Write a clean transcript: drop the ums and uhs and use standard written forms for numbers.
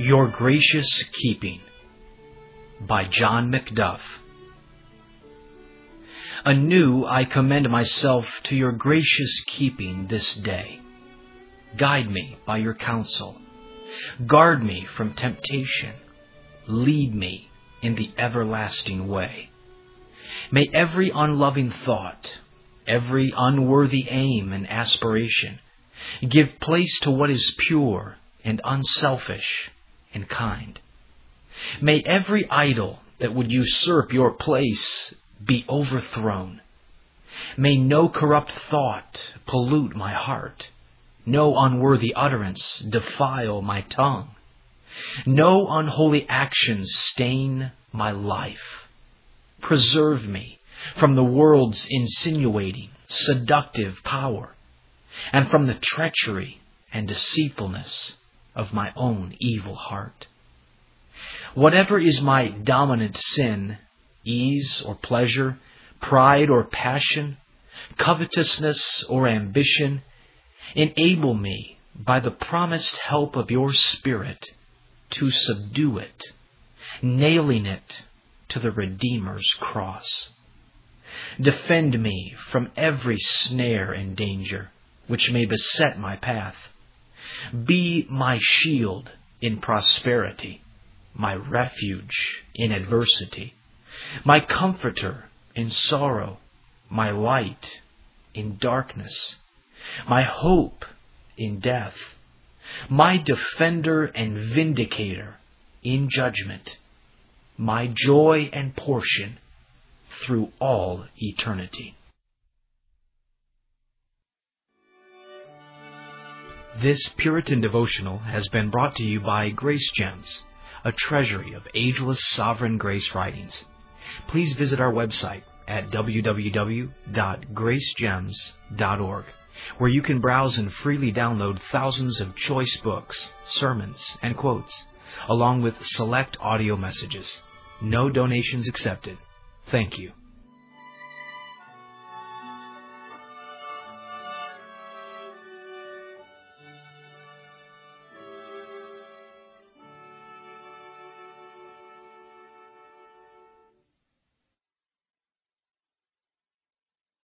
Your Gracious Keeping by John Macduff. Anew I commend myself to your gracious keeping this day. Guide me by your counsel. Guard me from temptation. Lead me in the everlasting way. May every unloving thought, every unworthy aim and aspiration give place to what is pure and unselfish and kind. May every idol that would usurp your place be overthrown. May no corrupt thought pollute my heart, no unworthy utterance defile my tongue, no unholy actions stain my life. Preserve me from the world's insinuating, seductive power, and from the treachery and deceitfulness of my own evil heart. Whatever is my dominant sin, ease or pleasure, pride or passion, covetousness or ambition, enable me, by the promised help of your Spirit, to subdue it, nailing it to the Redeemer's cross. Defend me from every snare and danger which may beset my path. Be my shield in prosperity, my refuge in adversity, my comforter in sorrow, my light in darkness, my hope in death, my defender and vindicator in judgment, my joy and portion through all eternity. This Puritan devotional has been brought to you by Grace Gems, a treasury of ageless sovereign grace writings. Please visit our website at www.gracegems.org, where you can browse and freely download thousands of choice books, sermons, and quotes, along with select audio messages. No donations accepted. Thank you.